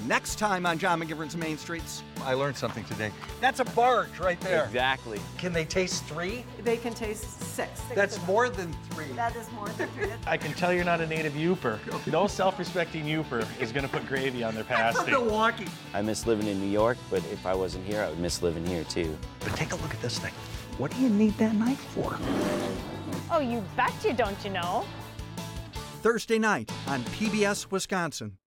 Next time on John McGivern's Main Streets. I learned something today. That's a barge right there. Exactly. Can they taste 3? They can taste 6. That's more than 3. That is more than 3. I can tell you're not a native Yooper. No self-respecting Yooper is going to put gravy on their pasty. Milwaukee. I miss living in New York, but if I wasn't here, I would miss living here too. But take a look at this thing. What do you need that knife for? Oh, you bet you don't, you know. Thursday night on PBS Wisconsin.